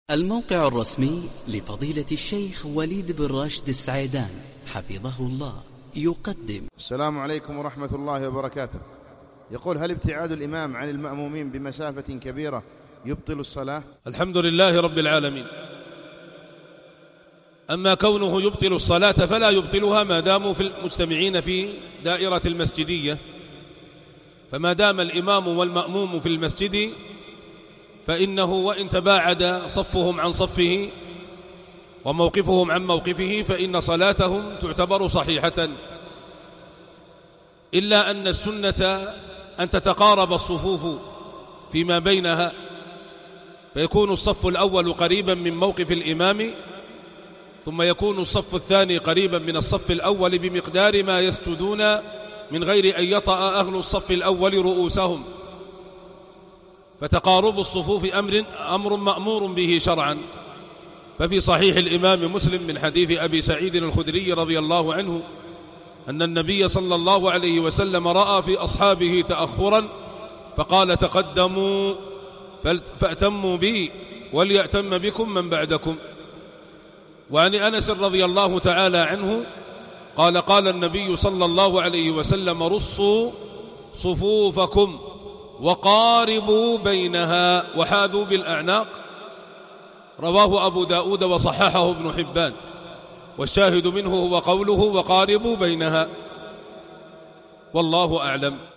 الموقع الرسمي لفضيلة الشيخ وليد بن راشد السعيدان حفظه الله يقدم. السلام عليكم ورحمة الله وبركاته. يقول: هل ابتعاد الإمام عن المأمومين بمسافة كبيرة يبطل الصلاة؟ الحمد لله رب العالمين. أما كونه يبطل الصلاة فلا يبطلها ما داموا في المجتمعين في دائرة المسجدية، فما دام الإمام والمأموم في المسجد فإنه وإن تباعد صفهم عن صفه وموقفهم عن موقفه فإن صلاتهم تعتبر صحيحة، إلا أن السنة أن تتقارب الصفوف فيما بينها، فيكون الصف الأول قريبا من موقف الإمام، ثم يكون الصف الثاني قريبا من الصف الأول بمقدار ما يسجدون من غير أن يطأ أهل الصف الأول رؤوسهم. فتقارب الصفوف أمر مأمور به شرعا. ففي صحيح الإمام مسلم من حديث أبي سعيد الخدري رضي الله عنه أن النبي صلى الله عليه وسلم رأى في أصحابه تأخرا فقال: تقدموا فأتموا بي وليأتم بكم من بعدكم. وعن أنس رضي الله تعالى عنه قال: قال النبي صلى الله عليه وسلم: رصوا صفوفكم وقاربوا بينها وحاذوا بالأعناق. رواه أبو داود وصححه ابن حبان، والشاهد منه هو قوله: وقاربوا بينها. والله أعلم.